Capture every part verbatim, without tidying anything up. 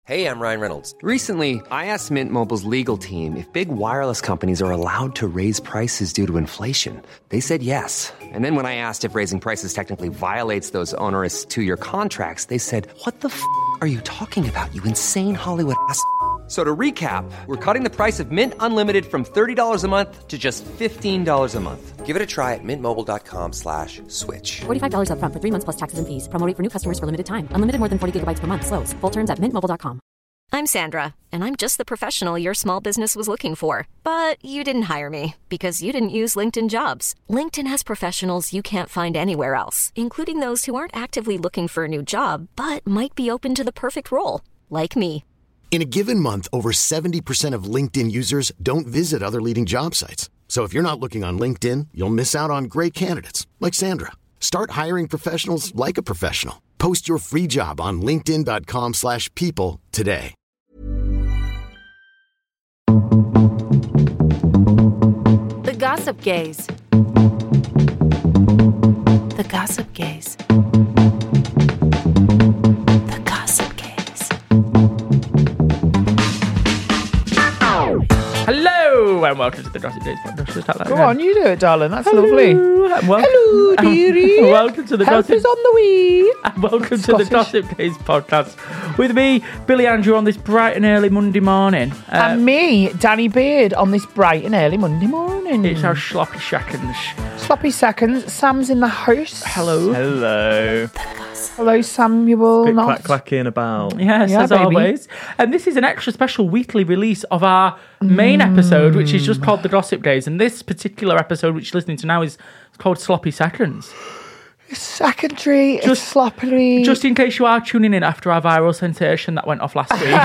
Hey, I'm Ryan Reynolds. Recently, I asked Mint Mobile's legal team if big wireless companies are allowed to raise prices due to inflation. They said yes. And then when I asked if raising prices technically violates those onerous two-year contracts, they said, what the f*** are you talking about, you insane Hollywood ass f- So to recap, we're cutting the price of Mint Unlimited from thirty dollars a month to just fifteen dollars a month. Give it a try at mintmobile.com slash switch. forty-five dollars up front for three months plus taxes and fees. Promo rate for new customers for limited time. Unlimited more than forty gigabytes per month. Slows full terms at mint mobile dot com. I'm Sandra, and I'm just the professional your small business was looking for. But you didn't hire me because you didn't use LinkedIn Jobs. LinkedIn has professionals you can't find anywhere else, including those who aren't actively looking for a new job, but might be open to the perfect role, like me. In a given month, over seventy percent of LinkedIn users don't visit other leading job sites. So if you're not looking on LinkedIn, you'll miss out on great candidates like Sandra. Start hiring professionals like a professional. Post your free job on linkedin.com slash people today. The Gossip Gaze. The Gossip Gaze. The Gossip Gaze. Hello and welcome to the Gossip Gaze podcast. Go on, you do it, darling. That's Hello. lovely. And wel- Hello, dearie. and welcome to the Help Gossip is on the way. and welcome Scottish. to the Gossip Gaze podcast with me, Billy Andrew, on this bright and early Monday morning. Uh, And me, Danny Beard, on this bright and early Monday morning. it's our sloppy seconds. Sloppy seconds. Sam's in the house. Hello. Hello. Hello, Samuel. Bit Not. clack clacking about. Yes, Yeah, as baby. always. And this is an extra special weekly release of our main Mm. episode, which is just called The Gossip Gaze. And this particular episode, which you're listening to now, is called Sloppy Seconds. It's secondary. Just- it's sloppy. Just in case you are tuning in after our viral sensation that went off last week.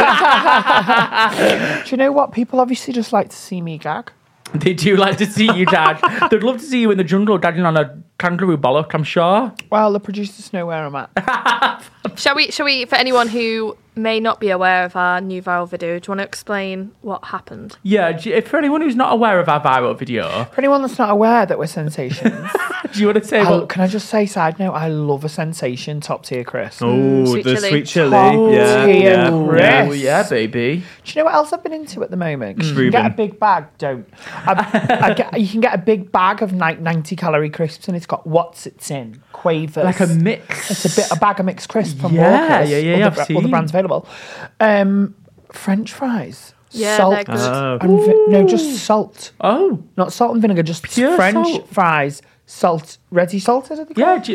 Do you know what? People obviously just like to see me gag. They do like to see you dad. They'd love to see you in the jungle gagging on a kangaroo bollock, I'm sure. Well, the producers know where I'm at. Shall we, shall we, for anyone who may not be aware of our new viral video, do you want to explain what happened? Yeah, do you- for anyone who's not aware of our viral video, For anyone that's not aware that we're sensations, do you want to say I'll- what... can I just say, side note, I love a sensation, top tier Chris. Oh, sweet the chili. sweet chili. Top Yeah, tier yeah. Chris. Oh, yeah, baby. Do you know what else I've been into at the moment? 'Cause you can Reuben. get a big bag, don't. I, I get, you can get a big bag of ni- ninety calorie crisps and it's got what's it's in, Quavers. Like a mix. It's a bit a bag of mixed crisps from Yeah, Walkers. yeah, yeah, all yeah, the, I've bra- all the seen. brands available. Um, French fries. Yeah, salt they're good. Oh. and vi- no, just salt. Oh, Not salt and vinegar, just Pure French salt. fries. Salt, ready salted, are they yeah. called? Do you...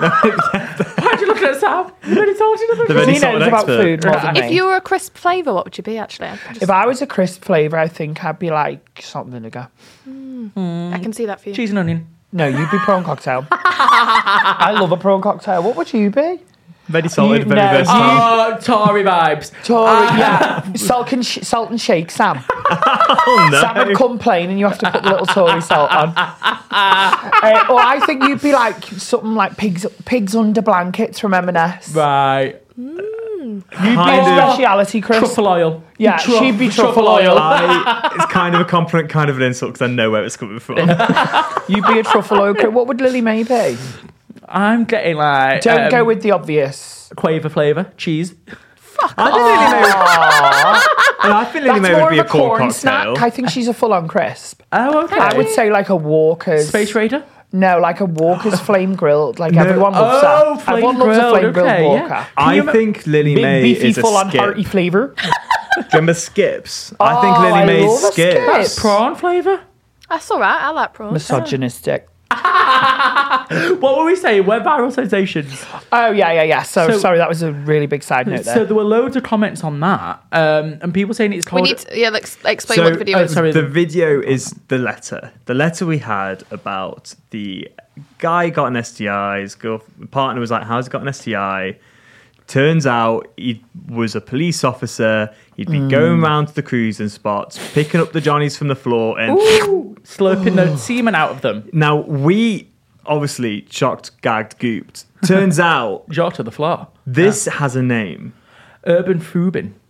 Why'd you look at Sam? You really told you The to ready He knows salted about expert. food more than If me. you were a crisp flavour, what would you be, actually? I'm just- If I was a crisp flavour, I think I'd be like salt and vinegar. I can see that for you. Cheese and onion. No, you'd be prawn cocktail. I love a prawn cocktail. What would you be? Very solid, You very know- versatile. Oh, Tory vibes. Tory, yeah. Salt and, sh- salt and shake, Sam. Oh, no. Sam would complain and you have to put the little Tory salt on. uh, or I think you'd be like something like pigs pigs under blankets from M and S. Right. You'd be Kind a of- speciality, Chris. Truffle oil. Yeah, Truff- she'd be truffle oil. I, it's kind of a compliment, kind of an insult, because I know where it's coming from. You'd be a truffle oil. What would Lily May be? I'm getting like... Don't um, go with the obvious. Quaver flavour. Cheese. I think Lily May, I think Lily That's May more would be of a a corn corn cocktail. snack. I think she's a full-on crisp. Oh, okay. I would say like a Walker's. Space Raider? No, like a Walker's flame grilled. Like No. everyone loves Oh, that. flame Everyone loves a grilled, flame grilled okay, yeah. Walker. I you think Lily Big May beefy, is a full-on skip. hearty flavour. Do you remember Skips? I think Oh, Lily I May's love a Skips. Skip. That's prawn flavour? That's all right. I like prawns. Misogynistic. What were we saying? We're viral sensations. Oh yeah, yeah, yeah. So, So- sorry, that was a really big side note there. So there were loads of comments on that, um, and people saying it's We called... need to, yeah, let's explain So, what the video oh, is. sorry. the video is the letter. The letter we had about the guy got an S T I. His girl, partner was like, "How's he got an S T I?" Turns out he was a police officer. He'd be going around to the cruising spots, picking up the Johnnies from the floor, and slurping the semen out of them. now we obviously shocked, gagged, gooped. Turns out Jaw to the floor. this has a name. Urban Foobin.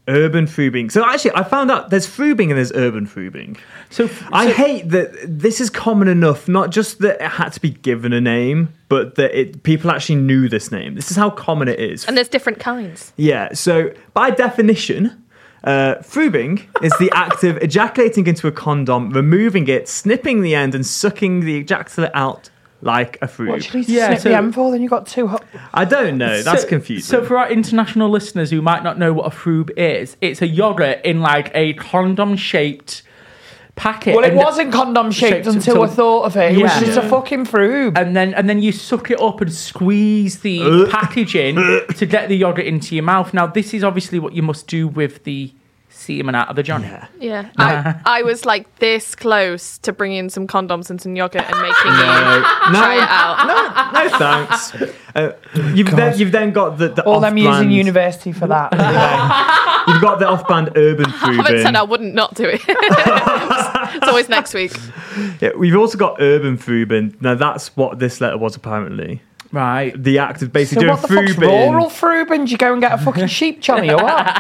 Urban Frubing. So actually, I found out there's Frubing and there's Urban Frubing. So, I so- hate that this is common enough, not just that it had to be given a name, but that it people actually knew this name. This is how common it is. And there's different kinds. Yeah, so by definition, uh, frubing is the act of ejaculating into a condom, removing it, snipping the end, and sucking the ejaculate out like a frube. What should he Yeah, snip so- the M for? Then you got two. Ho- I don't know. That's so, confusing. So for our international listeners who might not know what a frube is, it's a yogurt in like a condom-shaped packet. well, it and- wasn't condom shaped shaped until I until- thought of it. It was Yeah. just a fucking frube. And then and then you suck it up and squeeze the packaging to get the yogurt into your mouth. Now, this is obviously what you must do with the semen out of the Johnny. Yeah. I, I was like this close to bringing some condoms and some yogurt and making no, you no, try it out. no, no, thanks. Uh, you've then you've then got the, the All them off-brand. using university for that. You've got the off-brand urban I haven't said I frubing. wouldn't not do it. It's always next week. Yeah, we've also got urban frubing. Now that's what this letter was apparently. Right. The act of So basically what the doing fuck's frubing. rural frubing? Do you go and get a fucking sheep, Johnny, or what?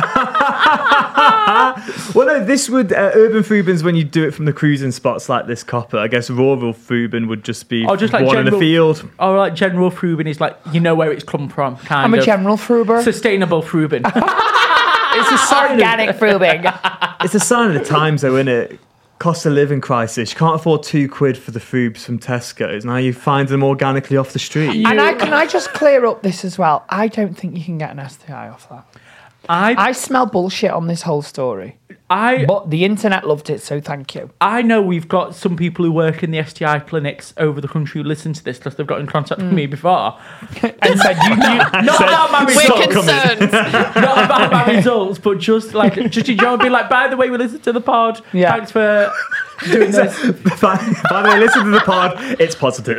Well, no, this would uh, urban frubins when you do it from the cruising spots like this copper. I guess rural frubin would just be Or just like one in general, a field. Or like general frubing is like, you know where it's come from, kind I'm of. a general fruber. Sustainable frubing. It's a organic frubing. It's a sign of the times, though, isn't it? Cost of living crisis. You can't afford two quid for the frubes from Tesco's. Now you find them organically off the street. And I can I just clear up this as well? I don't think you can get an S T I off that. I, I smell bullshit on this whole story. I, But the internet loved it, so thank you. I know we've got some people who work in the S T I clinics over the country who listen to this because they've got in contact with me before. And said, you, you, Not about my We're results. concerned. Not about my results, but just like, just in general, be like, by the way, we listened to the pod. Yeah. Thanks for doing this. by, by the way, listen to the pod. It's positive.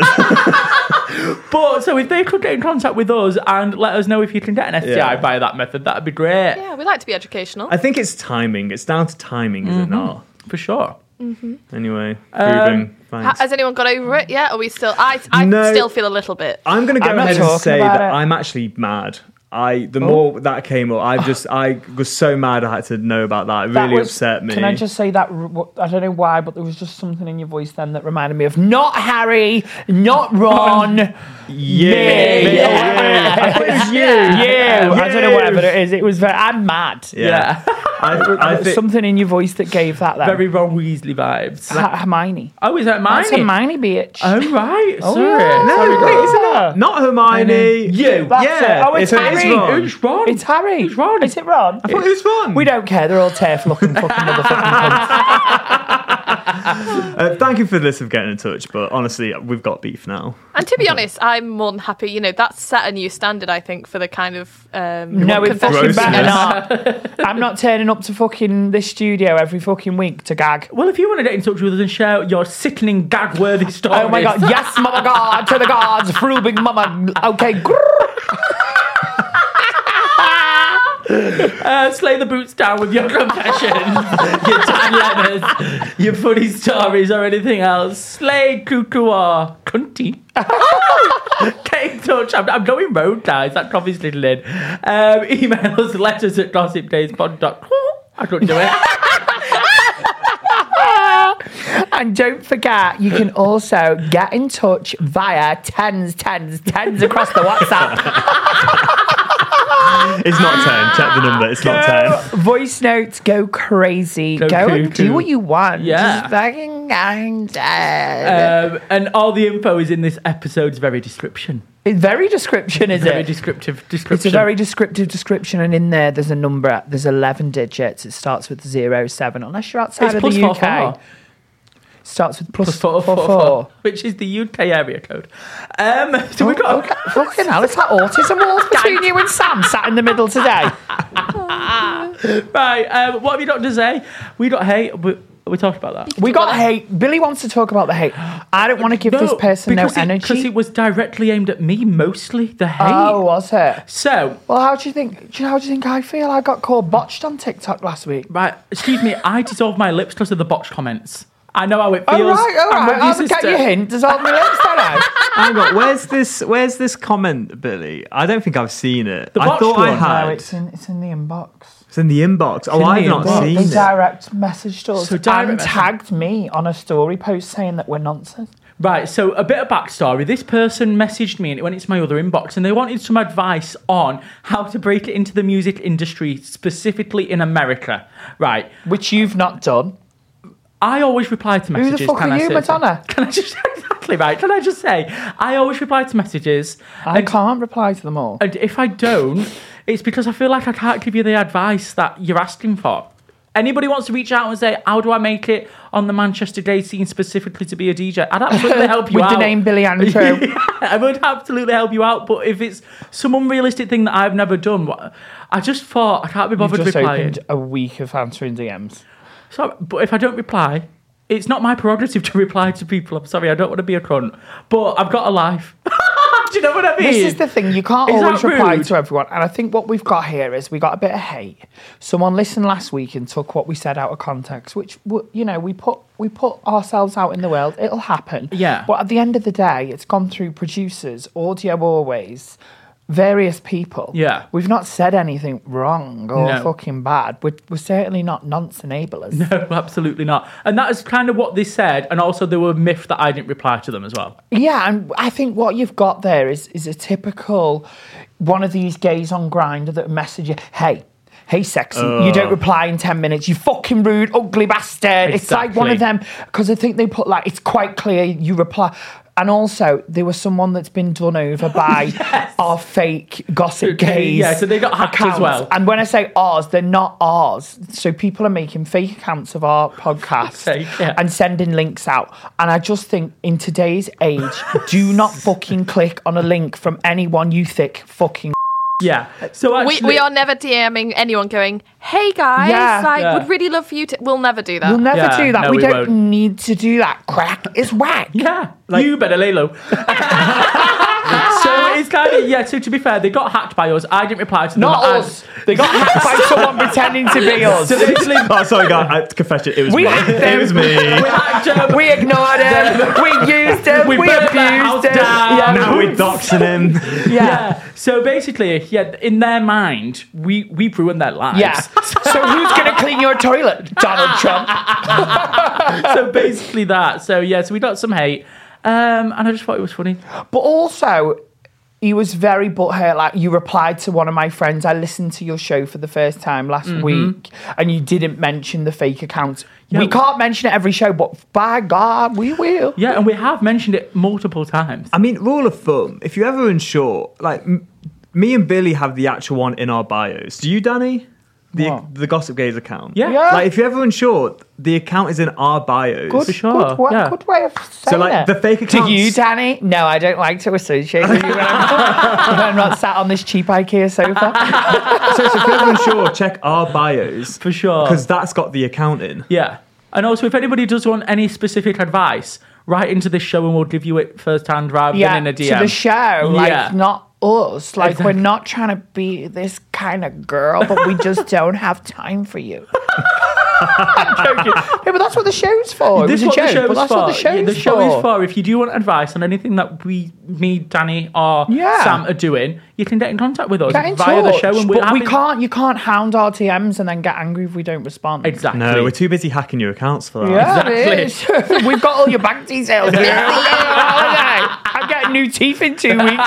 But so if they could get in contact with us and let us know if you can get an S T I Yeah. by that method, that'd be great. Yeah, we like to be educational. I think it's timing. It's down to timing, is it not? For sure. Anyway, Um, frubing. Ha- Thanks. Has anyone got over it yet? Are we still? I I No. still feel a little bit. I'm going to go I'm not ahead and talking say about that it. I'm actually mad. I the more that came up, I just I was so mad I had to know about that. It that really was- upset me. Can I just say that? r- I don't know why, but there was just something in your voice then that reminded me of not Harry, not Ron. yeah, Me. yeah. I thought it was you. You. I don't know You. whatever it is. It was very. I'm mad. Yeah. I, I There's think something in your voice that gave that. Then. Very Ron Weasley vibes. Ha- Hermione. Oh, is that mine? That's Hermione, bitch. Oh, right. Oh, Sorry. yeah. no, Sorry, wait, guys. is it not? Not Hermione. You. That's yeah. it. Oh, it's it is Harry. Ron. Who's Ron? It's Harry. Who's Ron? Is it Ron? I thought it was Ron. We don't care. They're all turf looking fucking motherfucking cunts. Uh, thank you for the list of getting in touch, but honestly, we've got beef now. And to be honest, I'm more than happy. You know, that's set a new standard, I think, for the kind of um, No, it fucking confessions we better get. not. I'm not turning up to fucking this studio every fucking week to gag. Well, if you want to get in touch with us and share your sickening, gag-worthy stories. Oh my god, yes, mama god, to the gods, frubing mama. Okay, grrr. Uh, slay the boots down with your confessions, your time letters, your funny stories, or anything else. Slay, cuckoo, or cunty. Get in touch. I'm, I'm going road, guys. That coffee's little in. Um, email us letters at gossip days pod dot com. I couldn't do it. And don't forget, you can also get in touch via tens, tens, tens across the WhatsApp. It's not ten. Check the number. It's not ten. Voice notes, go crazy. Go Go, and cuckoo. do what you want. Yeah. Just fucking kind of. Um, and all the info is in this episode's very description. It's very description, is Very it? descriptive description. It's a very descriptive description, and in there, there's a number. There's eleven digits. It starts with zero seven, unless you're outside It's of plus the four U K. four. Starts with plus, Plus four, four, four, four. four, which is the U K area code. Um, so we've got. Okay. Fucking hell, it's like autism walls between you and Sam sat in the middle today. Right, um, what have you got to say? We got hate. We, we talked about that. We got hate. Billy wants to talk about the hate. I don't want to give this person no because it, energy. Because it was directly aimed at me, mostly, the hate. Oh, was it? So, Well, how do you think? Do you know how do you think I feel? I got called botched on TikTok last week. right, excuse me, I dissolved my lips because of the botch comments. I know how it All feels. right, all I'm right. with I'll you, get sister. your hint. Does all my lips then out? Hang on, where's this? Where's this comment, Billy? I don't think I've seen it. The I botched thought I one? had. No, it's in, it's in the inbox. It's in the inbox. Oh, in I've the not inbox. seen They it. direct messaged us So direct and message- tagged me on a story post saying that we're nonsense. Right, so a bit of backstory. This person messaged me and it went into my other inbox and they wanted some advice on how to break it into the music industry, specifically in America. Right. Which you've not done. I always reply to Who messages. the fuck can are I you, say- Madonna? Can I just exactly right? Can I just say I always reply to messages. I and, can't reply to them all. and if I don't, it's because I feel like I can't give you the advice that you're asking for. Anybody wants to reach out and say, how do I make it on the Manchester Day scene specifically to be a D J? I'd absolutely help you With out. the name Billy Andrew. Yeah, I would absolutely help you out. But if it's some unrealistic thing that I've never done, what- I just thought I can't be You've bothered just replying. opened a week of answering D Ms. So, but if I don't reply, it's not my prerogative to reply to people. I'm sorry, I don't want to be a cunt. But I've got a life. Do you know what I mean? This is the thing, you can't Is that always reply rude? to everyone. And I think what we've got here is we got a bit of hate. Someone listened last week and took what we said out of context, which, w- you know, we put we put ourselves out in the world. It'll happen. Yeah. But at the end of the day, it's gone through producers, Audio Always, various people. Yeah. We've not said anything wrong or No. fucking bad. We're, we're certainly not nonce enablers. No, absolutely not. And that is kind of what they said. And also, they were miffed that I didn't reply to them as well. Yeah, and I think what you've got there is is a typical one of these gays on Grindr that message you, hey, hey, sexy, you don't reply in ten minutes, you fucking rude, ugly bastard. It's like one of them, because I think they put like, it's quite clear you reply. And also, there was someone that's been done over by Yes. our fake gossip Okay, gays. yeah, so they got hacked as accounts. well. And when I say ours, they're not ours. So people are making fake accounts of our podcast Okay, yeah. and sending links out. And I just think in today's age, do not fucking click on a link from anyone you think fucking. Yeah. So We, actually, we are never DMing anyone going, hey guys, Yeah. like, Yeah. would really love for you to. We'll never do that. We'll never Yeah, do that. no, we, we don't won't. need to do that. Crack is whack. Yeah. You better lay low. So it's kind of, yeah, so to be fair, they got hacked by us. I didn't reply to them. Not and- us. They got hacked by someone pretending to be us. So they literally, Oh, sorry, guys. I, confession, it was We me. hacked them. It was me. we hacked them. We ignored him. We used him. We We, burnt their house abused him. down. Yeah. Now we're doxing him. Yeah. Yeah. So basically, yeah, in their mind, we we've ruined their lives. Yeah. So who's going to clean your toilet? Donald Trump. So basically that. So yeah, so we got some hate, um, and I just thought it was funny. But also, he was very butthurt. Like, you replied to one of my friends. I listened to your show for the first time last week, and you didn't mention the fake accounts. Yeah. We can't mention it every show, but by God, we will. Yeah, and we have mentioned it multiple times. I mean, rule of thumb, if you're ever unsure, like, m- me and Billy have the actual one in our bios. Do you, Danny? The, What? the Gossip Gaze account? Yeah. Yeah. Like, if you're ever unsure, the account is in our bios. Good, For sure, good, wa- yeah. good way of saying So, like, it. the fake accounts... To you, Danny? No, I don't like to associate with you when I'm, when I'm not sat on this cheap IKEA sofa. so, so if you're ever unsure, check our bios. For sure. Because that's got the account in. Yeah. And also, if anybody does want any specific advice, write into this show and we'll give you it firsthand rather Yeah, than in a D to M. the show, like, Yeah. not us. Like, Exactly. we're not trying to be this kind of girl, but we just don't have time for you. I'm joking. Yeah, but that's what the show's for. It This was is a what the joke, show but is that's for. what the show's Yeah, the show for. is for. If you do want advice on anything that we, me, Danny, or Yeah. Sam are doing, you can get in contact with us Get in via the touch, show, and we're but we happy- can't. You can't hound our T Ms and then get angry if we don't respond. Exactly. No, we're too busy hacking your accounts for that. Yeah, Exactly. it is. We've got all your bank details. Here. I'm getting new teeth in two weeks.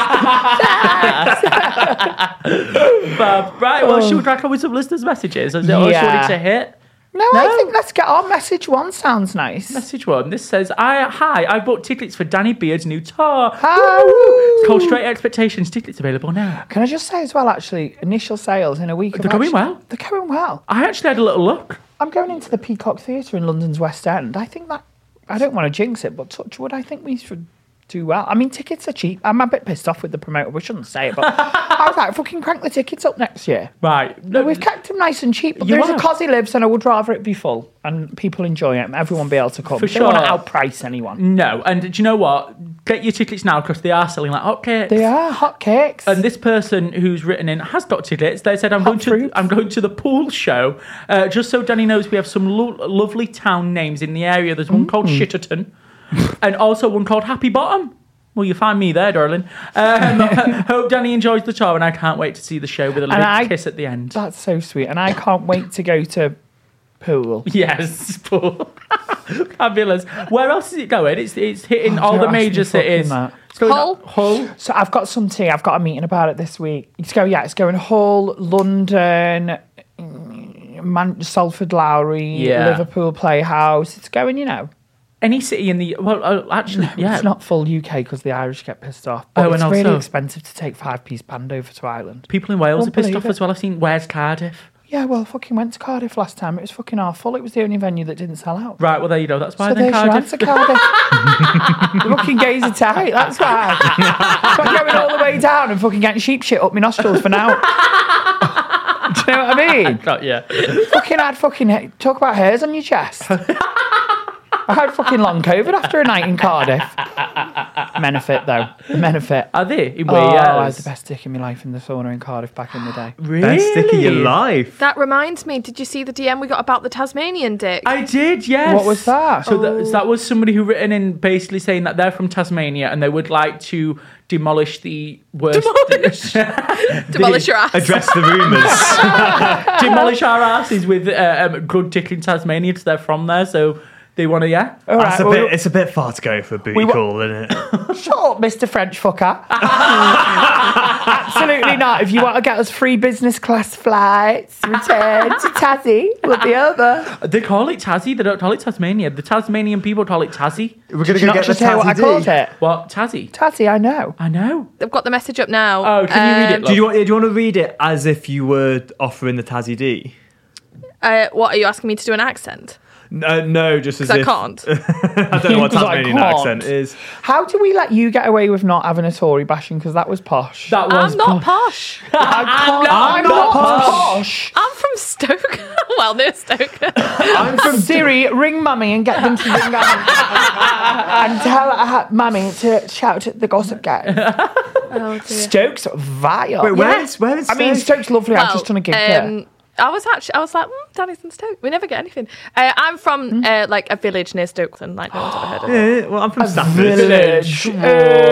Fab. Right, well, should we crack on with some listeners' messages? Is it all Yeah. wanted to hit? No, I think let's get our message one. Sounds nice. Message one. This says, I, hi, I bought tickets for Danny Beard's new tour. Hi. It's called Straight Expectations. Tickets available now. Can I just say as well, actually, initial sales in a week. They're have going actually- well. They're going well. I actually had a little look. I'm going into the Peacock Theatre in London's West End. I think that, I don't want to jinx it, but touch wood, I think we should do well. I mean, tickets are cheap. I'm a bit pissed off with the promoter. We shouldn't say it, but I was like, fucking crank the tickets up next year. Right. No, we've kept them nice and cheap, but You there's have. a cos he lives, and I would rather it be full and people enjoy it and everyone be able to come. For Don't want to sure. outprice anyone. No, and do you know what? get your tickets now because they are selling like hotcakes. They are hot cakes. And this person who's written in has got tickets. They said, "I'm Hot going to fruits. I'm going to the pool show." Uh, just so Danny knows, we have some lo- lovely town names in the area. There's one called Mm. Shitterton, and also one called Happy Bottom. Well, you find me there, darling. Um, hope Danny enjoys the tour, and I can't wait to see the show with a little I- kiss at the end. That's so sweet. And I can't wait to go to pool. Yes, pool. Fabulous. Where else is it going? It's it's hitting Oh, all don't the ask me major fucking cities. that. It's going Hull? Hull. So I've got some tea. I've got a meeting about it this week. It's going, yeah, it's going Hull, London, Man- Salford Lowry, Yeah. Liverpool Playhouse. It's going, you know. Any city in the well, uh, actually, yeah. It's not full U K because the Irish get pissed off. But Oh, it's and really also- expensive to take five-piece band over to Ireland. People in Wales Won't are pissed believe off it. as well. I've seen Where's Cardiff. Yeah, well, I fucking went to Cardiff last time. It was fucking half full. It was the only venue that didn't sell out. Right, well there you go. That's why So then there's your Cardiff. answer, Cardiff. The fucking gays are tight, that's why. I'm going all the way down and fucking getting sheep shit up my nostrils for now. Do you know what I mean? Got yeah. Fucking had fucking, talk about hairs on your chest. I had fucking long COVID after a night in Cardiff. Menafit, though. Menafit. Are they in Oh, Wales? I had the best dick in my life in the sauna in Cardiff back in the day. Really? Best dick of your life. That reminds me, did you see the D M we got about the Tasmanian dick? I did, yes. What was that? So that, that was somebody who written in basically saying that they're from Tasmania and they would like to demolish the worst. Demolish. Demolish your ass. Address the rumours. demolish our asses with uh, um, good dick in Tasmania because they're from there. So they want to, yeah. All That's right, a well, bit, it's a bit far to go for a booty We wa- call, isn't it? shut up, Mister French fucker. Absolutely not. If you want to get us free business class flights, return to Tassie, we'll be over. They call it Tassie. They don't call it Tasmania. The Tasmanian people call it Tassie. We're Did you not just hear what I called it? What? Tassie? Tassie, I know. I know. They've got the message up now. Oh, can you read it, Um, love? Do you, want, do you want to read it as if you were offering the Tassie D? Uh, what, are you asking me to do an accent? No, no, just as Because I if... can't. I don't know what Because I Tasmanian can't. accent is. How do we let you get away with not having a Tory bashing? Because that was posh. That was I'm not posh. I can't, I'm I'm not not posh. posh. I'm from Stoke. Well, near Stoke. I'm from Siri, ring mummy and get them to ring out and tell uh, mummy to shout at the gossip guy. Oh, dear. Stoke's vile. Wait, where is, where is I mean, Stoke? Stoke's lovely. I've just done a gig there. um, I was actually, I was like, mm, Danny's in Stoke. We never get anything. Uh, I'm from Hmm? uh, like a village near Stokeland. Like no one's ever heard of it. Yeah, well, I'm from Stafford. Village. Can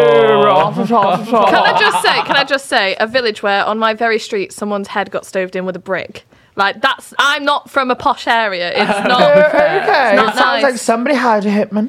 Can I just say? Can I just say a village where on my very street someone's head got stoved in with a brick? Like that's. I'm not from a posh area. It's not. Okay, not it sounds nice. like somebody hired a hitman.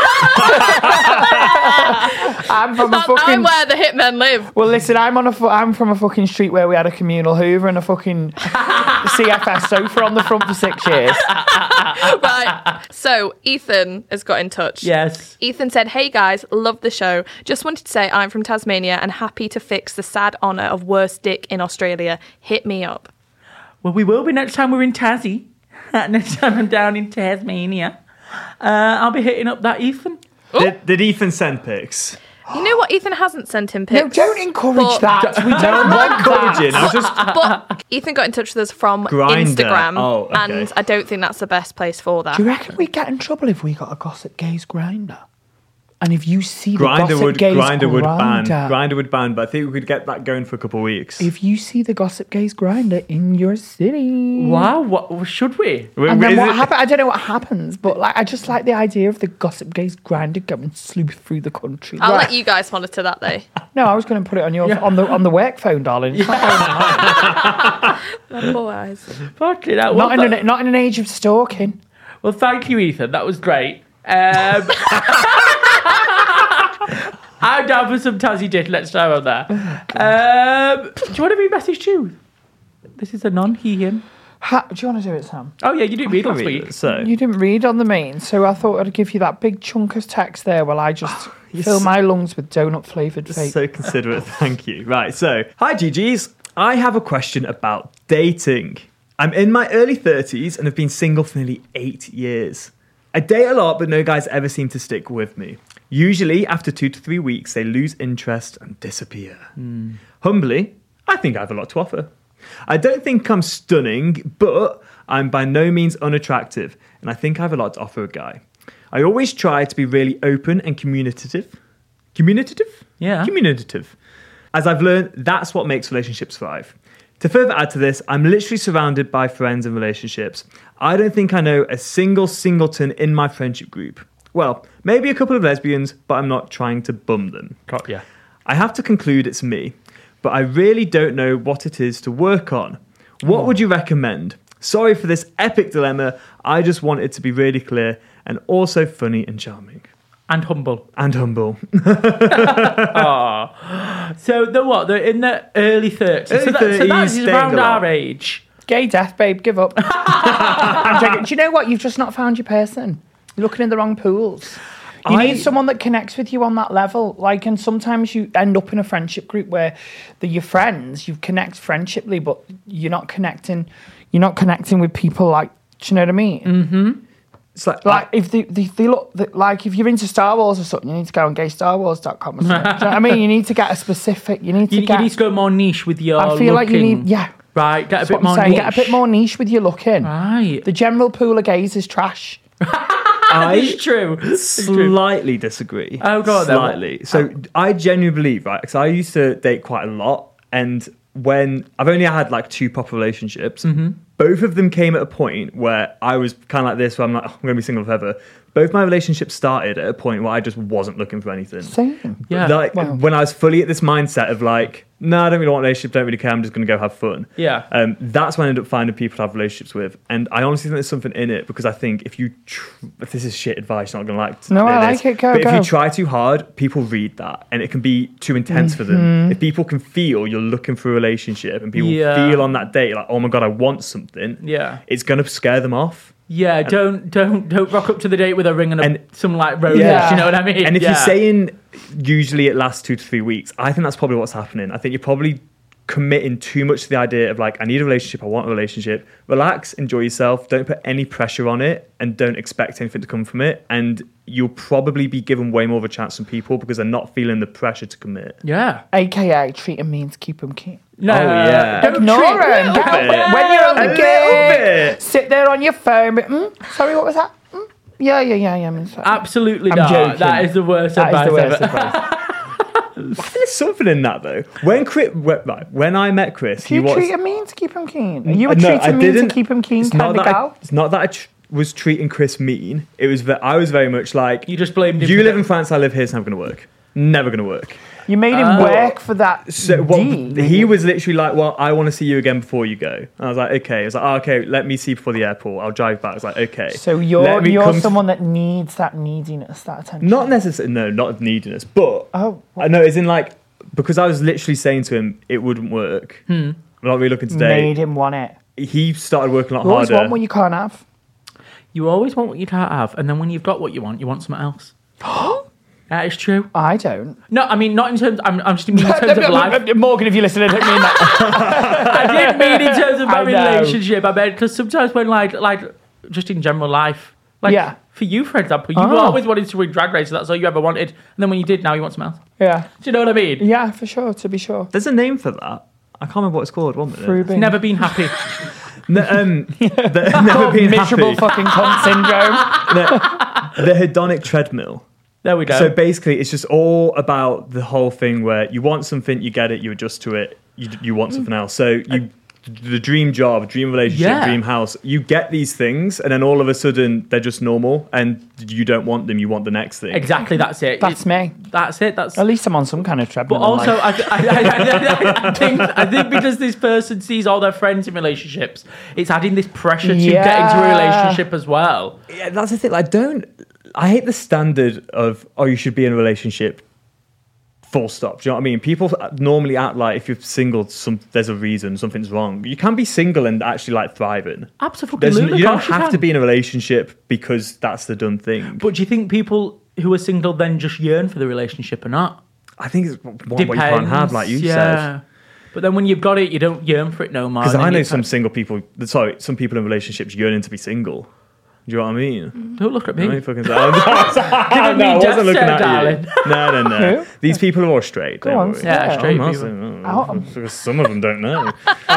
I'm from a That- fucking. I'm where the hitmen live. Well, listen, I'm on a. fu- I'm from a fucking street where we had a communal Hoover and a fucking C F S sofa on the front for six years. Right. So Ethan has got in touch. Yes. Ethan said, "Hey guys, love the show. Just wanted to say I'm from Tasmania and happy to fix the sad honour of worst dick in Australia. Hit me up." Well, we will be next time we're in Tassie. Next time I'm down in Tasmania. Uh, I'll be hitting up that Ethan. Did, did Ethan send pics? You know what? Ethan hasn't sent him No, pics. don't encourage but- that. We don't want Encouraging. I that. was just... But Ethan got in touch with us from Grindr. Instagram, Oh, okay. and I don't think that's the best place for that. Do you reckon we'd get in trouble if we got a Gossip Gays grinder? And if you see the Grinder Gossip would, Gays Grinder would ban. grinder, Grinder would ban, but I think we could get that going for a couple of weeks. if you see the Gossip Gays grinder in your city, Wow, what should we? Wait, and then is what it- happens? I don't know what happens, but like I just like the idea of the Gossip Gays grinder going sleuth through the country. I'll Right. let you guys monitor that, though. No, I was going to put it on your on the on the work phone, darling. It's not, going on. My poor eyes. Fucking hell. Well, not in th- an, not in an age of stalking. well, thank you, Ethan. That was great. Um, I'm down for some Tassie dick next time I'm there. Um, do you want to read message two? This is a non, he, him. Ha, do you want to do it, Sam? Oh, yeah, you didn't read last week. So, You didn't read on the main, so I thought I'd give you that big chunk of text there while I just You're fill so- my lungs with donut flavoured vape. so considerate. Thank you. Right. So, hi, G Gs. I have a question about dating. I'm in my early thirties and have been single for nearly eight years. I date a lot, but no guys ever seem to stick with me. Usually, after two to three weeks, they lose interest and disappear. Humbly, I think I have a lot to offer. I don't think I'm stunning, but I'm by no means unattractive, and I think I have a lot to offer a guy. I always try to be really open and communicative. communicative? Yeah. Communicative. As I've learned, that's what makes relationships thrive. To further add to this, I'm literally surrounded by friends and relationships. I don't think I know a single singleton in my friendship group. Well, maybe a couple of lesbians, but I'm not trying to bum them. Yeah. I have to conclude it's me, but I really don't know what it is to work on. What would you recommend? Sorry for this epic dilemma. I just want it to be really clear and also funny and charming. And humble. And humble. Oh. So they're what? They're in their early thirties. Early so, that, so that's thirties, around staying our alive. age. Gay death, babe, give up. I'm joking. Do you know what? You've just not found your person. You're looking in the wrong pools. You I- need someone that connects with you on that level. Like, and sometimes you end up in a friendship group where they're your friends, you connect friendshiply, but you're not connecting. You're not connecting with people like. Do you know what I mean? Mm-hmm. It's like, Like if they, they, they look they, like if you're into Star Wars or something, you need to go on gay star wars dot com or something. Do you know what I mean? You need to get a specific. You need to You, get. you need to go more niche with your I feel like you looking. need yeah. Right, get a That's bit what I'm more saying. niche. Get a bit more niche with your looking. Right. The general pool of gays is trash. I It's true. It's true. slightly disagree. Oh, go on then. Slightly. So I genuinely believe, right, because I used to date quite a lot, and when I've only had like two proper relationships, Mm-hmm. both of them came at a point where I was kind of like this, where I'm like, oh, I'm going to be single forever. Both my relationships started at a point where I just wasn't looking for anything. Same. Yeah. Like Wow. when I was fully at this mindset of like, no, I don't really want a relationship, don't really care, I'm just going to go have fun. Yeah. Um, that's when I ended up finding people to have relationships with. And I honestly think there's something in it because I think if you, tr- if this is shit advice, you're not going to like to No, I hear like this, it, go, But if go. you try too hard, people read that and it can be too intense for them. Mm-hmm. If people can feel you're looking for a relationship and people Yeah. feel on that date like, oh my God, I want something, Yeah. it's going to scare them off. Yeah, don't don't don't rock up to the date with a ring and, a, And- some like roses. Yeah. You know what I mean? And if yeah. you're saying usually it lasts two to three weeks, I think that's probably what's happening. I think you're probably committing too much to the idea of like, I need a relationship, I want a relationship. Relax, enjoy yourself, don't put any pressure on it and don't expect anything to come from it. And you'll probably be given way more of a chance than people because they're not feeling the pressure to commit. yeah, A K A treat them mean to keep them keen. no, Oh, yeah. don't Ignore treat- them. little bit. When you're on A the little gate, bit. sit there on your phone. But, mm, sorry, what was that? Mm, yeah, yeah, yeah, yeah. I'm sorry. Absolutely I'm not. joking. That is the worst That is advice the worst ever. advice. There's something in that though. When Chris, when, right, when I met Chris, Do he you was. treat them mean to keep them keen? Are you a Uh, no, treat I them mean to didn't- keep them keen It's kind not of that I, gal? it's not that I tr- was treating Chris mean. It was that I was very much like, You just blamed him You for live that. in France, I live here. It's never going to work. Never going to work. You made him Oh. work for that So what, deed. he was literally like, well, I want to see you again before you go. And I was like, okay. I was like, oh, okay, let me see before the airport. I'll drive back. I was like, okay. So you're Let me you're come to- someone that needs that neediness, that attention. Not necessarily, no, not neediness, but Oh. I know, as in like, because I was literally saying to him, it wouldn't work. Hmm. I'm not really looking made today. him want it. He started working a lot You always harder. want what you can't have. You always want what you can't have, and then when you've got what you want, you want something else. That is true. I don't. No, I mean not in terms. I'm, I'm just meaning in terms of life. Morgan, if you listen, I don't mean that. I didn't mean in terms of my I know. relationship. I meant because sometimes when like like just in general life, like Yeah. for you, for example, you Oh. always wanted to win Drag Race. So that's all you ever wanted, and then when you did, now you want something else. Yeah. Do you know what I mean? Yeah, for sure, to be sure. There's a name for that. I can't remember what it's called. One minute. Proving. Never been happy. No, um, the, never been Miserable happy. fucking cunt syndrome. The hedonic treadmill. There we go. So basically, it's just all about the whole thing where you want something, you get it, you adjust to it, you, you want something else. So you, the dream job, dream relationship, Yeah. dream house, you get these things, and then all of a sudden they're just normal, and you don't want them, you want the next thing. exactly, that's it. That's It- me. That's it. That's. At least I'm on some kind of treadmill. But in also, life. I, I, I, I, I, think, I think because this person sees all their friends in relationships, it's adding this pressure to Yeah. get into a relationship as well. Yeah, that's the thing. I don't. I hate the standard of oh, you should be in a relationship. Full stop. Do you know what I mean? People normally act like if you're single, some there's a reason, something's wrong. You can be single and actually like thriving. Absolutely. There's, you don't of course you have to can. be in a relationship because that's the done thing. But do you think people who are single then just yearn for the relationship or not? I think it's what, what you can't have, like you yeah. said. But then when you've got it, you don't yearn for it no more. Because and then I know you some kind single people. Sorry, some people in relationships yearning to be single. Do you know what I mean? of- Don't look at me. I mean, fucking. no, I me death wasn't looking stare, at darling. you. No, no, no. Who? These people are all straight. Go don't on, worry. Yeah, Yeah. straight I'm not people. saying- Out. because some of them don't know.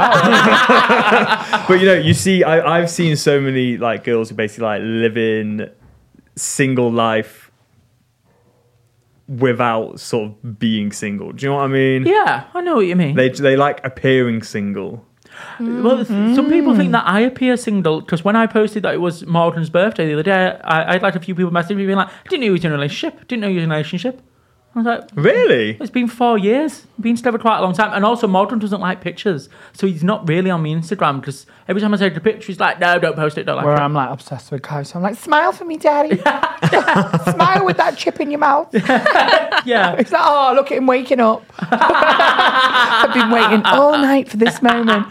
But you know, you see, I, I've seen so many like girls who basically like live in single life without sort of being single. Do you know what I mean? Yeah, I know what you mean. They they like appearing single. Well, mm. some people think that I appear single because when I posted that it was Morgan's birthday the other day, I, I had like a few people messaging me being like, I didn't know you was in a relationship. I didn't know you was in a relationship. I was like, really? It's been four years. Been together quite a long time. And also, Morgan doesn't like pictures. So he's not really on my Instagram because every time I take a picture, he's like, no, don't post it, don't like Where it. I'm like obsessed with Kai. So I'm like, smile for me, daddy. Smile with that chip in your mouth. Yeah. It's like, oh, look at him waking up. I've been waiting all night for this moment.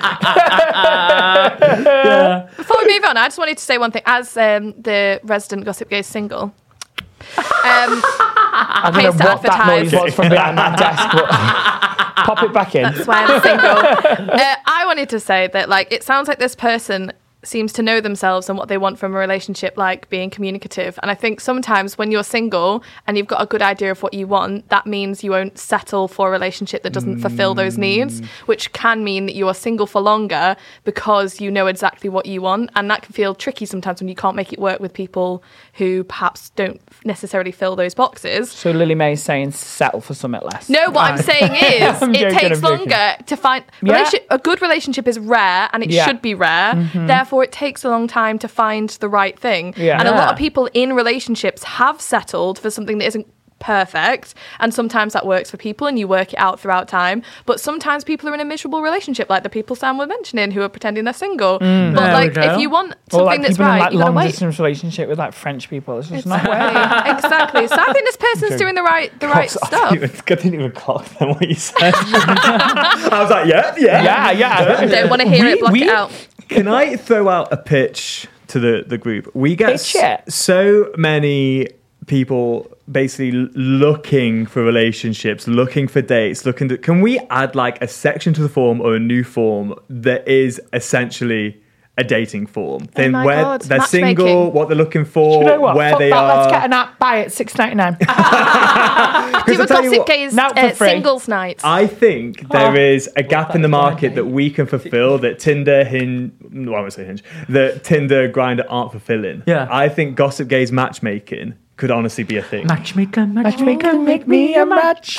Yeah. Before we move on, I just wanted to say one thing. As um, the resident Gossip Gaze single, um, I don't know Pays to what that noise advertise. was from behind that desk, but pop it back in. that's why I'm single. uh, I wanted to say that, like, it sounds like this person seems to know themselves and what they want from a relationship, like being communicative. And I think sometimes when you're single and you've got a good idea of what you want, that means you won't settle for a relationship that doesn't fulfill those needs, which can mean that you are single for longer because you know exactly what you want. And that can feel tricky sometimes when you can't make it work with people who perhaps don't necessarily fill those boxes. So Lily May's saying settle for something less. No, what I'm saying is I'm it joking, takes I'm joking. longer to find... Yeah. Relationship, a good relationship is rare and it Yeah. should be rare. Mm-hmm. Therefore, it takes a long time to find the right thing. Yeah. And a lot Yeah. of people in relationships have settled for something that isn't perfect, and sometimes that works for people and you work it out throughout time, but sometimes people are in a miserable relationship, like the people Sam was mentioning who are pretending they're single. But There like we go. if you want Or something like that's people right, in like you gotta long wait. distance relationship with like French people. It's just not Exactly. working. exactly. So I think this person's doing the right the right I stuff. didn't even, I didn't even clock them what you said. I was like, yeah, yeah. Yeah, yeah. Don't want to hear it, block we- it out. Can I throw out a pitch to the, the group? We get Pitch it. s- so many people basically l- looking for relationships, looking for dates, looking to... Can we add like a section to the form or a new form that is essentially a dating form? Then my where God, they're matchmaking. single, what they're looking for, You know what? where Fuck they that. are. Let's get an app. Buy it. six ninety-nine. Do a I tell you Gossip what, Gaze now for uh, free. singles night. I think there Oh. is a gap in the that's fine, market mate. that we can fulfill that Tinder, Hinge, well, I won't say Hinge, that Tinder, Grindr aren't fulfilling. Yeah. I think Gossip Gaze matchmaking could honestly be a thing. Matchmaker, matchmaker. Matchmaker, make me a match.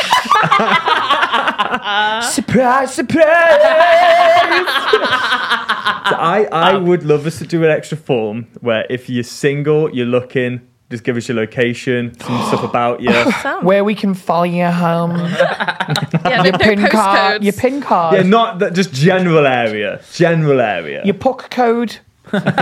Surprise, surprise. So I, I would love us to do an extra form where if you're single, you're looking, just give us your location, some stuff about you. Sam. Where we can follow you home. Yeah, Your no, pin no card. postcodes. Your pin card. Yeah, not that, just general area. General area. Your puck code. Remember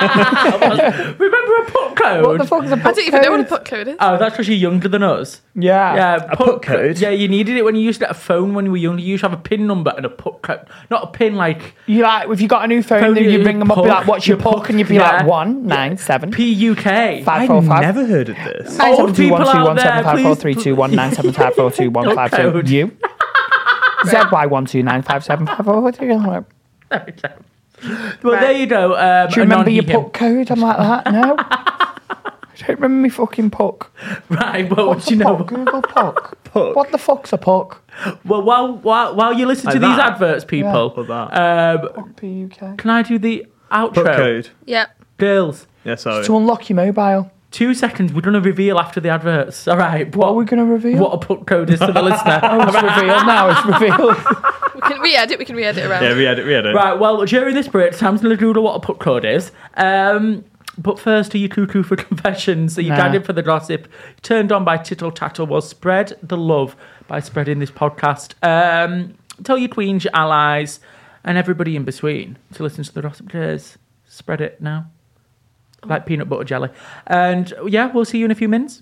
a put code? What the fuck is a puck I don't even know what a code? put code is. Oh, that's because you're younger than us. Yeah. Yeah, A put code? Yeah, you needed it when you used to get a phone when you were younger. You used to have a pin number and a put code. Not a pin like You like if you got a new phone, Phone, then you you ring them up, be puck, like, "What's your you puck?" puck, And you'd be yeah. like, "One nine seven P U K. five I've four five never heard of this. nine Old seven two one people two out one seven there, five four please- three two one nine seven five four two one five two. Code. You Z Y one two nine five seven five four two. Do Well, there you go. Um, you remember your non-him. puck code? I'm like that. No. I don't remember my fucking puck. Right, well, What's do you a know? puck? Google puck. Puck. What the fuck's a puck? Well, while, while, while you listen Like to these that? adverts, people, Or that. um, P U K. can I do the outro? Put code. Yeah. Girls, Yeah, sorry. To unlock your mobile. two seconds. We're going to reveal after the adverts. All right. What are we going to reveal? What a put code is to the listener. Oh, it's revealed now. It's revealed. We can re-edit, we can re-edit around. Yeah, we had it. We had it. Right, well, during this break, Sam's going to doodle what a put code is. Um, but first, are you cuckoo for confessions? Are you Nah. guided for the gossip? Turned on by tittle tattle? Well, spread the love by spreading this podcast. Um, tell your queens, your allies, and everybody in between to listen to the Gossip Days. Spread it now. Like peanut butter jelly. And yeah, we'll see you in a few minutes.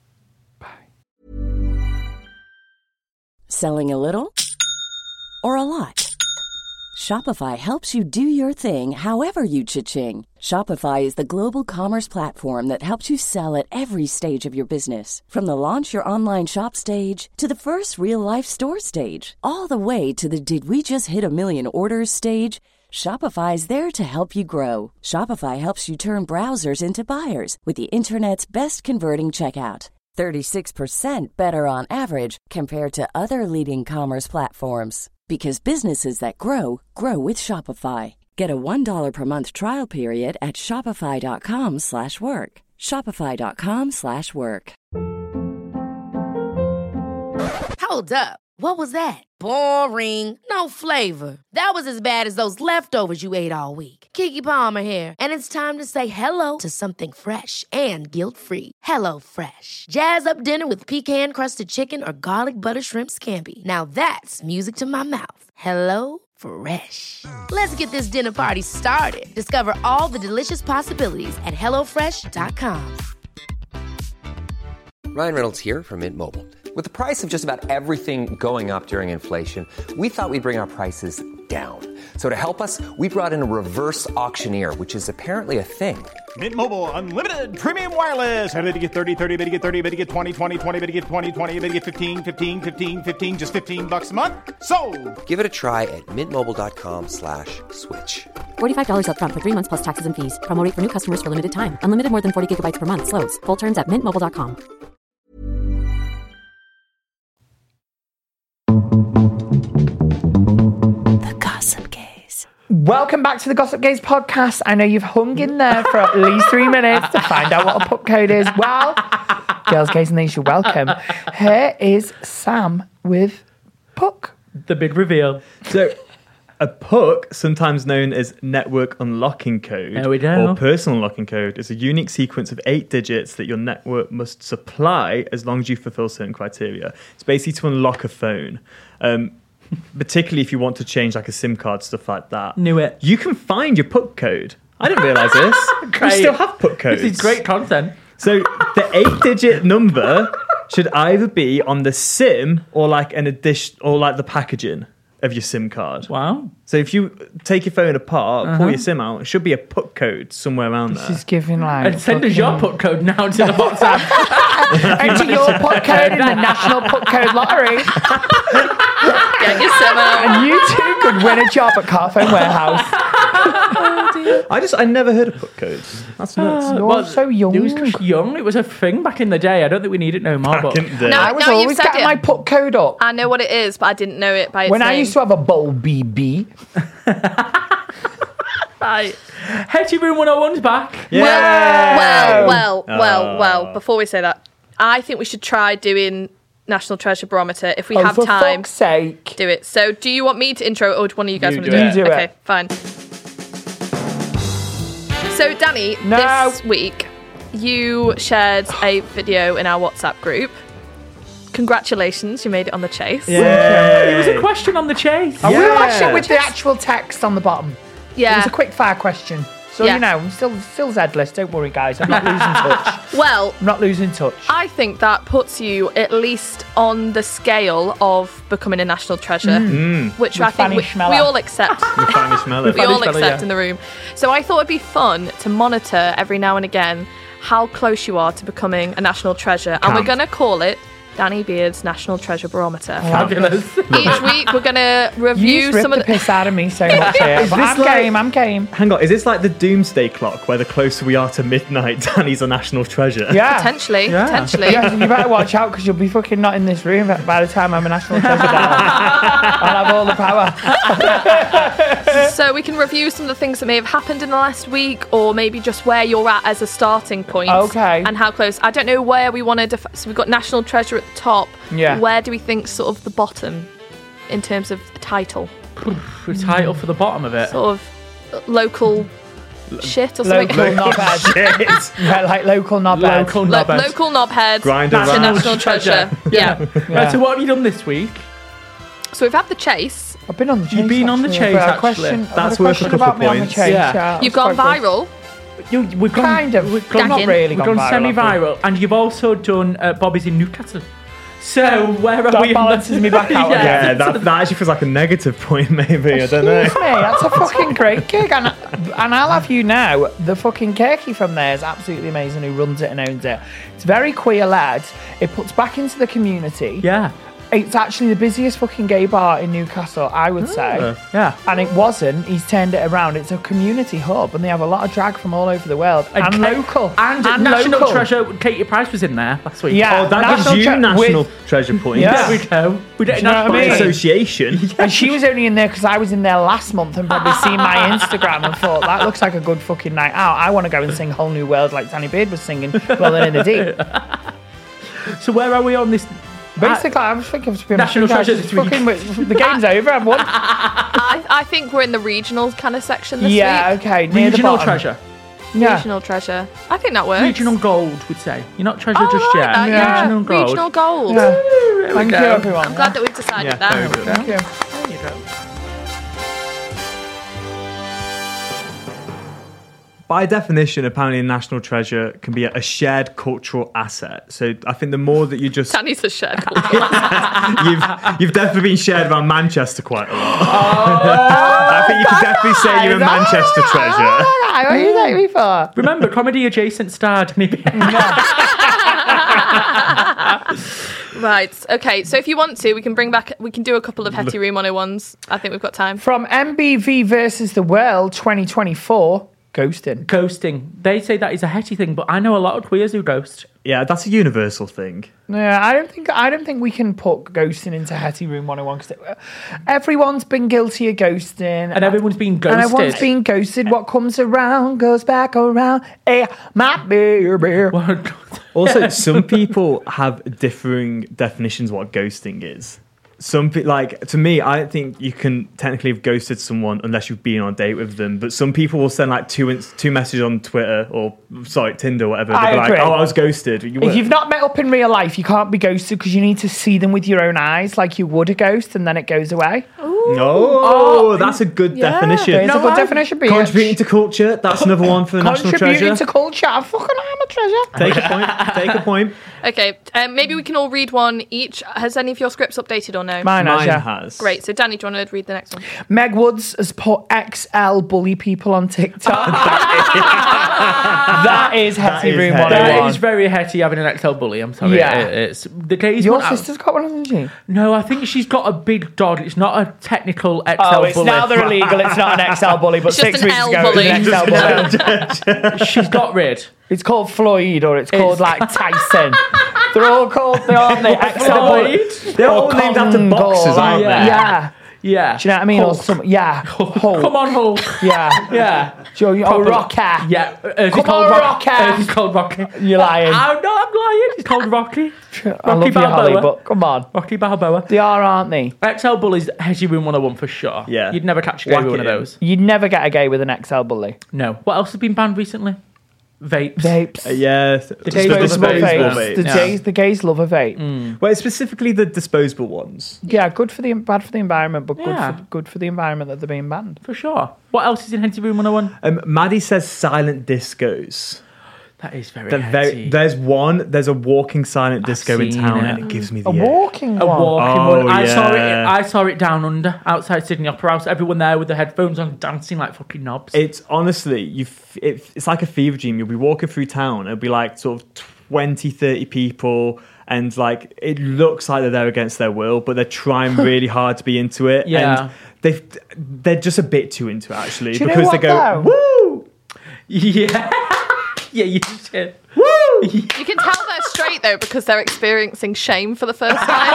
Selling a little or a lot? Shopify helps you do your thing however you cha-ching. Shopify is the global commerce platform that helps you sell at every stage of your business. From the launch your online shop stage to the first real life store stage, all the way to the did we just hit a million orders stage. Shopify is there to help you grow. Shopify helps you turn browsers into buyers with the internet's best converting checkout. thirty-six percent better on average compared to other leading commerce platforms. Because businesses that grow, grow with Shopify. Get a one dollar per month trial period at shopify.com slash work. Shopify.com slash work. Hold up. What was that? Boring. No flavor. That was as bad as those leftovers you ate all week. Keke Palmer here, and it's time to say hello to something fresh and guilt-free. Hello Fresh. Jazz up dinner with pecan-crusted chicken or garlic butter shrimp scampi. Now that's music to my mouth. Hello Fresh. Let's get this dinner party started. Discover all the delicious possibilities at hello fresh dot com. Ryan Reynolds here from Mint Mobile. With the price of just about everything going up during inflation, we thought we'd bring our prices down. So to help us, we brought in a reverse auctioneer, which is apparently a thing. Mint Mobile Unlimited Premium Wireless. How to get thirty, thirty, how to get thirty, how to get twenty, twenty, twenty, how to get twenty, twenty, how to get fifteen, fifteen, fifteen, fifteen, just fifteen bucks a month? Sold! Give it a try at mintmobile.com slash switch. forty-five dollars up front for three months plus taxes and fees. Promo rate for new customers for limited time. Unlimited more than forty gigabytes per month. Slows full terms at mint mobile dot com. The Gossip Gaze. Welcome back to the Gossip Gaze podcast. I know you've hung in there for at least three minutes to find out what a puck code is. Well, Girls Gaze and These, you're welcome. Here is Sam with puck. The big reveal. So, a puck, sometimes known as network unlocking code There we go. or personal unlocking code, is a unique sequence of eight digits that your network must supply as long as you fulfill certain criteria. It's basically to unlock a phone. Um, particularly if you want to change like a SIM card, stuff like that. Knew it. You can find your puck code. I didn't realise this. We Great. still have puck codes. This is great content. So the eight-digit number should either be on the SIM or like an addition or like the packaging of your SIM card. Wow. So if you take your phone apart, Uh-huh. pull your SIM out, it should be a puck code somewhere around This there. is giving like... And send us your puck code now to the WhatsApp. Enter your puck code in the National Puck Code Lottery. Get your sim out. And you too could win a job at Carphone Warehouse. I just, I never heard of puck codes. That's nuts. You're Well, so young. It was just young. It was a thing back in the day. I don't think we need it no more. Back But in the day. No, I was now you've always said getting it. my puck code up. I know what it is, but I didn't know it by its When name. I used to have a bowl B B. right. Hetty Room one oh one's back. Well, well, well, Oh. well. Before we say that, I think we should try doing National Treasure Barometer if we Oh, have for time. fuck's sake. Do it. So, do you want me to intro, or do one of you guys You want to do do it. it? You do okay, it. fine. So, Danny, No. this week you shared a video in our WhatsApp group. Congratulations, you made it on the chase. It was a question on the chase. I will Yeah. watch it with the actual text on the bottom. It Yeah. was a quick fire question. So, Yeah. you know, I'm still, still Z-less. Don't worry, guys. I'm not losing touch. Well, I'm not losing touch. I think that puts you at least on the scale of becoming a national treasure, which With I think Fanny we, Schmeller. we all accept. You finally smell it. we all Fanny Schmeller, accept yeah. in the room. So I thought it'd be fun to monitor every now and again how close you are to becoming a national treasure, and we're Camp. going to call it Danny Beard's National Treasure Barometer. Fabulous. Each week we're going to You review just ripped some of the the. piss out of me so much here. Is But this I'm like- game, I'm game. Hang on, is this like the doomsday clock where the closer we are to midnight, Danny's a national treasure? Yeah. Potentially, Yeah. potentially. Yeah, so you better watch out because you'll be fucking not in this room by the time I'm a national treasure. I'll have all the power. So we can review some of the things that may have happened in the last week, or maybe just where you're at as a starting point. Okay. And how close. I don't know where we want to. Def- so we've got National Treasure at the top. Yeah. Where do we think sort of the bottom, in terms of the title, The title for the bottom of it. sort of local shit or something. Local knobhead. Shit. Yeah, like local knobhead. Local Lo- knobhead. local knobhead. Grinder to Ranch. National Treasure. Yeah. Right, so what have you done this week? So we've had the chase. I've been on the chase. You've been on the actually. chase, I've got a actually. question, I've got That's a worth a question couple about me on the points. chase. Yeah. Yeah, You've that's gone quite good. viral. You, we've gone, Kind of. We've gone, Not Gagging. really we've gone gone viral. semi-viral, and you've also done uh, Bobby's in Newcastle. So where are That we? in balances the- me back out again. Yeah, that, that actually feels like a negative point, maybe. I don't know. Excuse me, that's a fucking great gig. And, and I'll have you know, the fucking Kirky from there is absolutely amazing who runs it and owns it. It's very queer led. It puts back into the community. Yeah, It's actually the busiest fucking gay bar in Newcastle, I would say. yeah. And it wasn't. He's turned it around. It's a community hub, and they have a lot of drag from all over the world and, Ka- local and, National local. Treasure. Katie Price was in there last week. Yeah. Oh, that National gives you Tre- national with- treasure points. Yeah. There we go. We don't you know what I mean? Association. And she was only in there because I was in there last month and probably seen my Instagram and thought that looks like a good fucking night out. I want to go and sing Whole New World like Danny Beard was singing Rolling in the Deep. So where are we on this Basically, I was thinking of National Treasure just this week. fucking, the game's over. I've won. I, I think we're in the regional kind of section this Yeah, week. okay. Near the Regional bottom. treasure. Yeah. Regional treasure. I think that works. Regional gold, we'd say. You're not treasure Oh, just I like yet. that, yeah. Regional gold. Regional gold. Yeah. There we Thank go. you, everyone. I'm glad that we've decided Yeah, that. very good. Thank you. There you go. By definition, apparently a national treasure can be a shared cultural asset. So I think the more that you just... Danny's a shared culture. you've, you've definitely been shared around Manchester quite a lot. I think you can definitely say you're a Manchester treasure. What are you saying me for? Remember, comedy adjacent star, Danny Bear. Right. Okay. So if you want to, we can bring back. We can do a couple of Hetty Room one oh ones. I think we've got time. From M B V versus the World twenty twenty-four, ghosting. Ghosting. They say that is a Hetty thing, but I know a lot of queers who ghost. Yeah, that's a universal thing. Yeah, I don't think I don't think we can put ghosting into Hetty Room one oh one because everyone's been guilty of ghosting, And everyone's been and ghosted. everyone's been ghosted. What comes around goes back around. Hey, my baby. Also, some people have differing definitions of what ghosting is. Some people, like, to me, I don't think you can technically have ghosted someone unless you've been on a date with them. But some people will send like two ins- two messages on Twitter or sorry Tinder or whatever. I They'll be like, agree. "Oh, I was ghosted." You If weren't. you've not met up in real life, you can't be ghosted because you need to see them with your own eyes, like you would a ghost, and then it goes away. Oh, that's a good Yeah, definition. there's a good definition. Bitch. Contributing to culture. That's another one for the national treasure. Contributing to culture. I fucking am a treasure. Take a point. Take a point. Okay. Um, maybe we can all read one each. Has any of your scripts updated or no? Mine has, Mine yeah. has. Great. So Danny, do you want to read the next one? Meg Woods has put X L bully people on TikTok. that is Hetty is Room Hetty. one oh That one. is very Hetty having an X L bully. I'm sorry. Yeah. It- it's the days. Your went out- sister's got one, hasn't she? No, I think she's got a big dog. It's not a technical X L Oh, it's bully. now they're illegal. It's not an X L bully, but It's just six an weeks L ago bully. it was an X L bully. She's got rid. It's called Floyd, or it's called It's- like Tyson. They're all called. They aren't they? X L bully. Floyd. They're Or all named after Congo, boxers, like- aren't they? Yeah. Yeah. Do you know what I mean? Or Hulk. some, yeah. Hulk. Come on, Hulk. Yeah. Yeah. Do you know, oh, Proper- Rocker. Yeah. Uh, Come on, Rocky. He's called Rocky. You're lying. Oh, no, I'm lying. He's called Rocky. I love you, Holly, Balboa. but come on. Rocky Balboa. They are, aren't they? X L bullies, Hetty Room one oh one for sure. Yeah. You'd never catch a gay Whack with one it of in. those. You'd never get a gay with an X L bully. No. What else has been banned recently? Vapes. Vapes. Uh, yeah, the disposable Disposable vapes. vapes. The, Yeah. gays, the gays love a vape. Well, it's specifically the disposable ones. Yeah, good for the bad for the environment, but good Yeah. for good for the environment that they're being banned. For sure. What else is in Hetty Room one oh one? Um, Maddie says silent discos. That is very The Hetty. very, there's one. There's a walking silent disco in seen town, it. and it gives me the A ick. walking A one. walking Oh, one. I saw it. yeah. I saw it down under outside Sydney Opera House. Everyone there with the headphones on, dancing like fucking knobs. It's honestly, you. f- It, it's like a fever dream. You'll be walking through town. It'll be like sort of twenty, thirty people, and like it looks like they're there against their will, but they're trying really hard to be into it. Yeah. And they they're just a bit too into it actually, Do you know because what, they go though? woo. yeah, yeah. You just did. You can tell they're straight though because they're experiencing shame for the first time.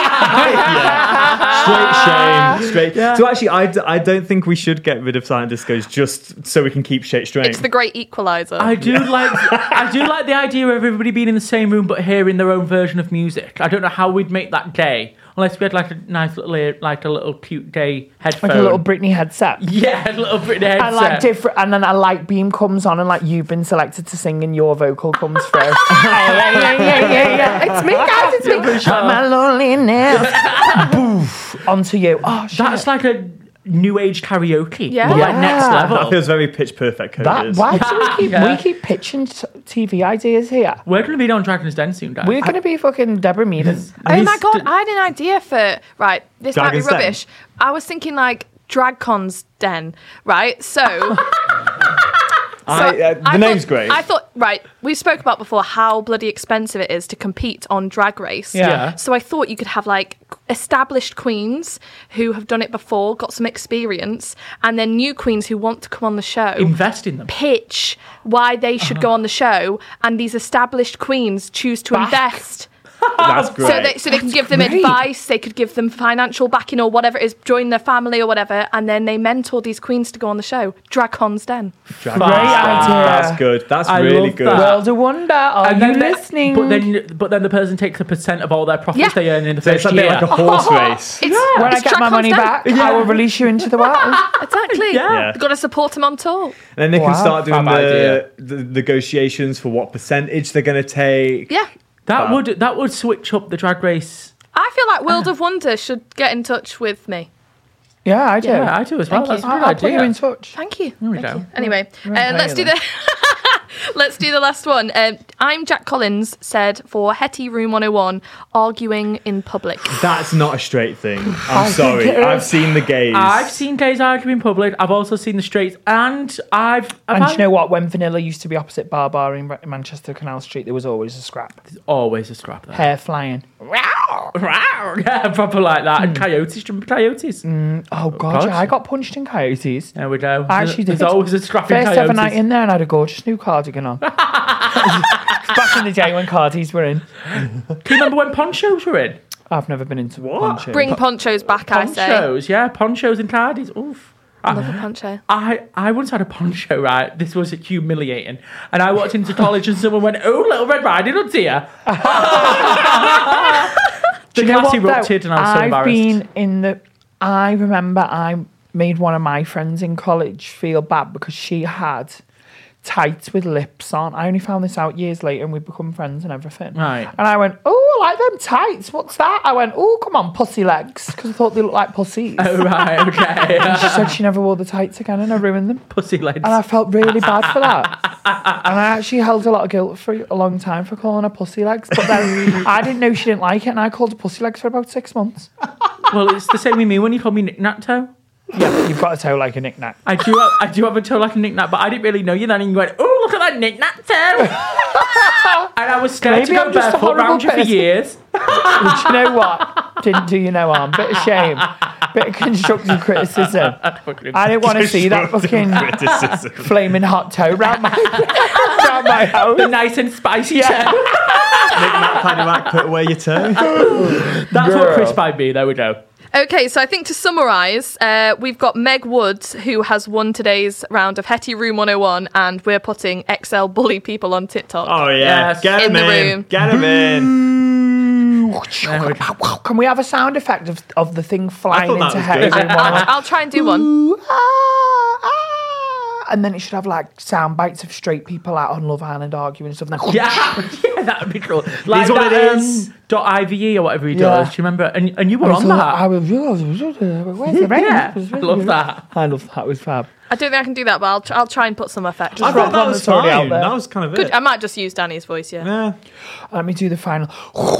Straight shame, straight. So actually, I, d- I don't think we should get rid of silent discos just so we can keep shit straight. It's the great equalizer. I do like. I do like the idea of everybody being in the same room but hearing their own version of music. I don't know how we'd make that gay unless we had like a nice little, ear- like a little cute gay headphone, Like a little Britney headset. yeah, a little Britney headset. And like different, and then a light beam comes on, and like you've been selected to sing, and your vocal comes through. yeah, yeah, yeah, yeah, yeah. It's me, guys. It's me. My loneliness. Poof, onto you. Oh shit. That's like a new age karaoke. Yeah. But like Yeah. next level. That feels very pitch perfect. that. Coders. Why do we keep Yeah. we keep pitching t- T V ideas here? We're going to be on Dragon's Den soon, guys. We're gonna be fucking Deborah Meaders. Oh my god, I had an idea for right. This Dragon's might be Den. rubbish. I was thinking like DragCon's Den, right? So. So I, uh, the I name's thought, great. I thought, right, we spoke about before how bloody expensive it is to compete on Drag Race. Yeah. Yeah. So I thought you could have like established queens who have done it before, got some experience, and then new queens who want to come on the show. invest in them. Pitch why they should go on the show, and these established queens choose to Back. invest That's great. So they, so they can give them great. advice, they could give them financial backing or whatever it is, join their family or whatever, and then they mentor these queens to go on the show. Dragon's Den. Drag- Great idea. That's good. That's I really love good. that. World of Wonder. Are And you then they- listening? But then, but then the person takes a percent of all their profits Yeah. they earn in the So it's first a bit year. like a horse race. It's, when I it's get my Dragon's money Den. back, I will release you into the wild. Exactly. Yeah. You've got to support them on tour. And then they can Wow, start doing fab idea. the, the negotiations for what percentage they're going to take. Yeah. That Wow. would that would switch up the drag race. I feel like World of Wonder should get in touch with me. Yeah, I do. Yeah, I do as well. Thank That's you. a good I'll put idea. you in touch. Thank you. we Thank go. you. Anyway, uh, pay let's you do the let's do the last one. Um, I'm Jack Collins said for Hetty Room one oh one, arguing in public. That's not a straight thing. I'm I think sorry. it is. I've seen the gays. I've seen gays argue in public. I've also seen the straights, and I've. I've And had- do you know what? When Vanilla used to be opposite Bar Bar in Ma- Manchester Canal Street, there was always a scrap. There's always a scrap there. Hair flying. Yeah, proper like that. And coyotes, do you remember coyotes? Oh, God, God. yeah, I got punched in Coyotes. There we go. I actually There's did. always a scrap in First coyotes. ever night in there, and I had a gorgeous new cardigan on. Back in the day when cardies were in. Can you remember when ponchos were in? I've never been into What? poncho. Bring ponchos back, I say. Ponchos, yeah, ponchos and cardies. Oof. I love a poncho. I, I once had a poncho, right? This was humiliating. And I walked into college and someone went, "Oh, Little Red Riding Hood's here." The Do you know class what, though? erupted and I was so I've embarrassed. been in the. I remember I made one of my friends in college feel bad because she had tights with lips on. I only found this out years later and we'd become friends and everything. Right. And I went, "Oh, I like them tights. What's that?" I went, "Oh, come on, pussy legs," because I thought they looked like pussies. Oh, right, okay. She said she never wore the tights again and I ruined them. Pussy legs. And I felt really bad for that. And I actually held a lot of guilt for a long time for calling her pussy legs. But then I didn't know she didn't like it and I called her pussy legs for about six months. Well, it's the same with me when you called me knick-knack toe. Yeah, but you've got a toe like a knick-knack. I do have, I do have a toe like a knick-knack, but I didn't really know you then. And you went, "Oh, look at that knick-knack toe." And I was scared Maybe to go I'm just a barefoot horrible round you for person. years. But you know what? Didn't do you no harm. Bit of shame. Bit of constructive criticism. I didn't want to see that fucking Criticism. flaming hot toe round my, round my house. The nice and spicy Yeah. toe. Knick-knack, paddywhack, put away your toe. That's what Girl. Chris by me. There we go. Okay, so I think to summarise, uh, we've got Meg Woods, who has won today's round of Hetty Room one oh one, and we're putting X L bully people on TikTok. Oh, yeah. Yes. Get In him the in. room. Get him in. There we go. Can we have a sound effect of, of the thing flying thought that into was head? good. I'll, I'll try and do one. Ooh, ah, ah. And then it should have like sound bites of straight people out on Love Island arguing and stuff. And then, Yeah, yeah, that would be cool. Like Here's what that, it is. Um, dot I V E or whatever he Yeah. does. Do you remember? And, and you were I on thought, that. I was, where's the rain? Yeah, I love that. I love that. It was fab. I don't think I can do that, but I'll, tr- I'll try and put some effect. I rock thought that one was that's already out fine. there. That was kind of Good. it. I might just use Danny's voice, yeah. Yeah. Let me do the final.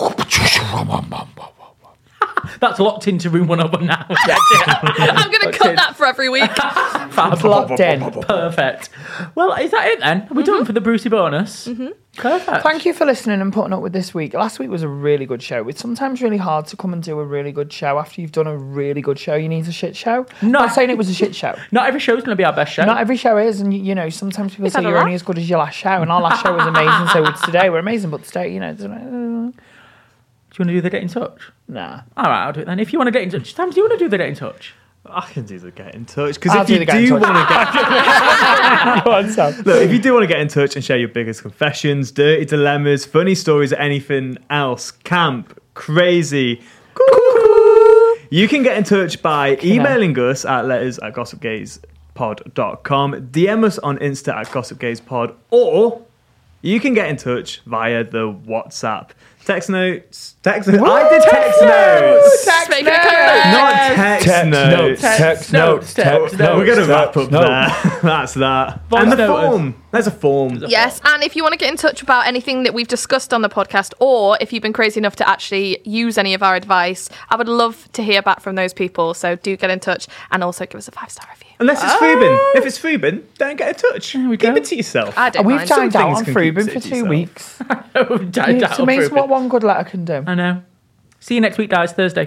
That's locked into room one oh one now. I'm going to cut that for every week. Fab. Locked in. Perfect. Well, is that it then? Are we done for the Brucey bonus? Mm-hmm. Perfect. Thank you for listening and putting up with this week. Last week was a really good show. It's sometimes really hard to come and do a really good show after you've done a really good show. You need a shit show. I'm No. not saying it was a shit show. Not every show's going to be our best show. Not every show is, and you, you know, sometimes people We've say had a you're only laugh. as good as your last show, and our last show was amazing, so it's today we're amazing, but today, you know, it's, uh, Do you want to do the get in touch? nah. All right, I'll do it then. If you want to get in touch, Sam, do you want to do the get in touch? I can do the get in touch. Because I'll if do you the get in do touch. want to get Go on, Sam. Look, if you do want to get in touch and share your biggest confessions, dirty dilemmas, funny stories, or anything else, camp, crazy, you can get in touch by emailing us at letters at gossip gaze pod dot com, D M us on Insta at gossip gaze pod, or you can get in touch via the WhatsApp. Text notes. Text notes. I did text notes. Text Make it a comeback. Not text, Text notes. notes. Text notes. Text We're going to notes. wrap up Text notes. there. That's that. Voice and the note us. form. There's a form. Yes, and if you want to get in touch about anything that we've discussed on the podcast, or if you've been crazy enough to actually use any of our advice, I would love to hear back from those people. So do get in touch and also give us a five star review. Unless it's Freebin. If it's Freebin, don't get in touch. we Keep go. it to yourself. I don't We've mind. dined Some out things on can keep Freebin it for to two yourself. weeks. Died It's out amazing for what it. one good letter can do. I know. See you next week, guys. Thursday.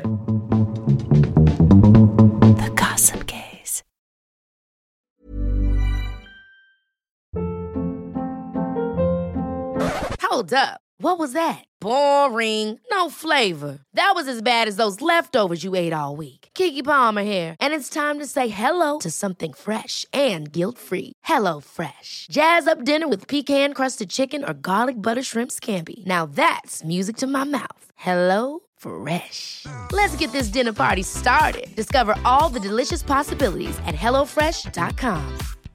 The Gossip Gaze. Hold up. What was that? Boring. No flavor. That was as bad as those leftovers you ate all week. Keke Palmer here, and it's time to say hello to something fresh and guilt-free. Hello Fresh. Jazz up dinner with pecan-crusted chicken or garlic butter shrimp scampi. Now that's music to my mouth. Hello Fresh. Let's get this dinner party started. Discover all the delicious possibilities at hello fresh dot com.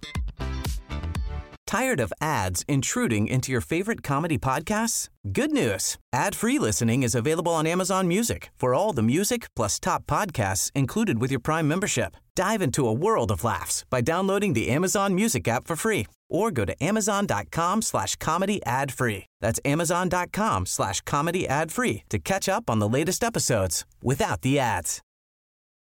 Tired of ads intruding into your favorite comedy podcasts? Good news. Ad-free listening is available on Amazon Music for all the music plus top podcasts included with your Prime membership. Dive into a world of laughs by downloading the Amazon Music app for free or go to amazon.com slash comedy ad free. That's amazon.com slash comedy ad free to catch up on the latest episodes without the ads.